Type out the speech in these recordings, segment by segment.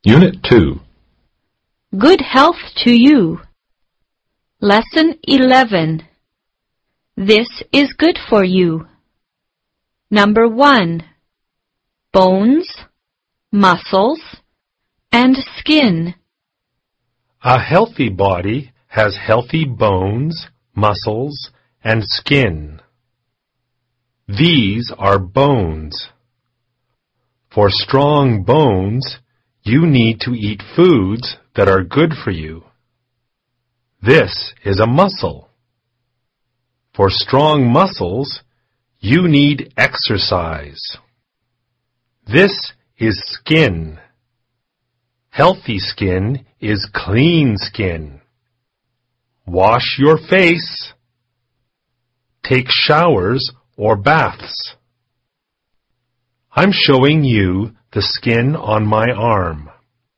Unit 2. Good health to you. Lesson 11. This is good for you. Number 1. Bones, muscles, and skin. A healthy body has healthy bones, muscles, and skin. These are bones. For strong bones, you need to eat foods that are good for you. This is a muscle. For strong muscles, you need exercise. This is skin. Healthy skin is clean skin. Wash your face. Take showers or baths. I'm showing you the skin on my arm.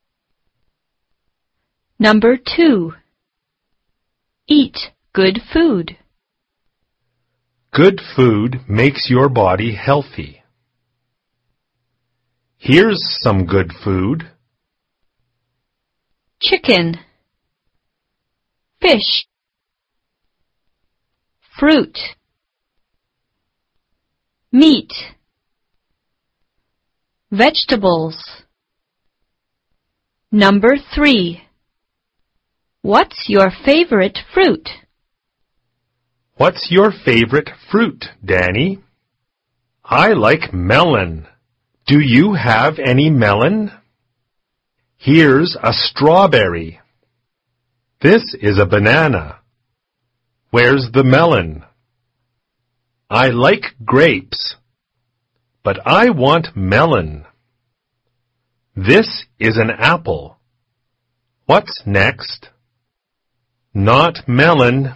Number 2. Eat good food. Good food makes your body healthy. Here's some good food. Chicken, fish, fruit, meat, vegetables. Number 3. What's your favorite fruit? What's your favorite fruit, Danny? I like melon. Do you have any melon? Here's a strawberry. This is a banana. Where's the melon? I like grapes, but I want melon. This is an apple. What's next? Not melon.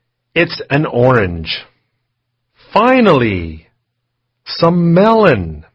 It's an orange. Finally, some melon.